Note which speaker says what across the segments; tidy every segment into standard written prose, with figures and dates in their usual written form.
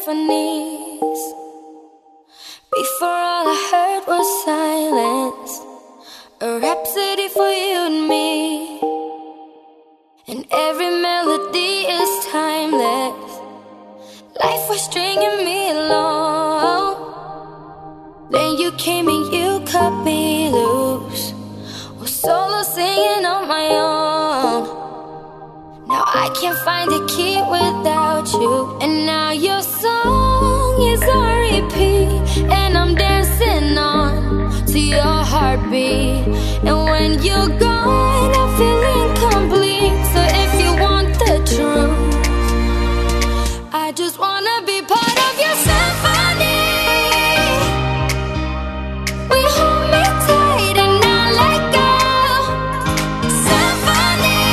Speaker 1: symphonies. Before all I heard was silence, a rhapsody for you and me. And every melody is timeless. Life was stringing me along. Then you came and you cut me loose, was solo singing on my own. Now I can't find a key without you. And now your song is on repeat, and I'm dancing on to your heartbeat. And when you're gone, I feel incomplete. So if you want the truth, I just wanna be part of your symphony. We hold me tight and not let go. Symphony,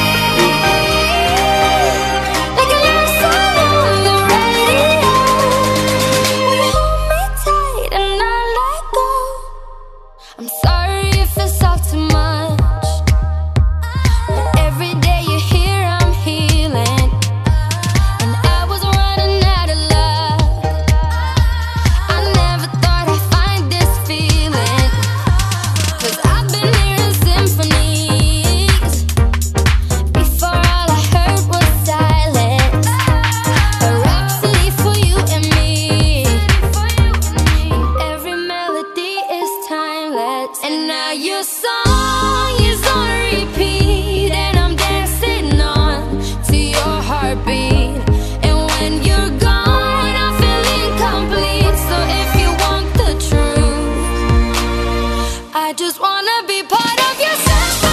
Speaker 1: like a love song on the radio. We hold me tight and not let go. I'm sorry if it's all too much, but every day you're here I'm healing. And I was running out of love. I never thought I'd find this feeling, 'cause I've been hearing symphonies. Before all I heard was silence, a rhapsody for you and me. And every melody is timeless. And now your song is on repeat, and I'm dancing on to your heartbeat. And when you're gone, I feel incomplete. So if you want the truth, I just wanna be part of your symphony.